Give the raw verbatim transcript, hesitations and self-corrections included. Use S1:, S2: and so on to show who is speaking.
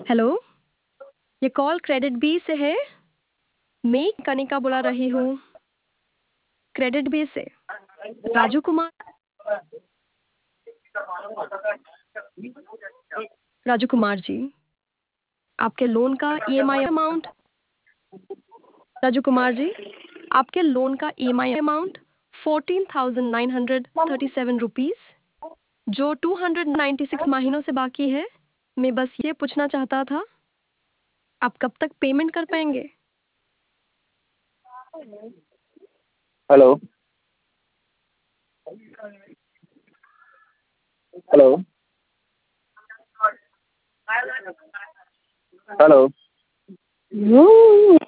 S1: Hello, ये call credit B से है। मैं कनिका बुला रही हूँ क्रेडिट बी से। राजू कुमार राजू कुमार जी, आपके लोन का ईएमआई अमाउंट राजू कुमार जी, आपके लोन का EMI amount fourteen thousand nine hundred thirty seven rupees जो टू हंड्रेड नाइन्टी सिक्स महीनों से बाकी है। मैं बस ये पूछना चाहता था, आप कब तक पेमेंट कर पाएंगे?
S2: Hello hello hello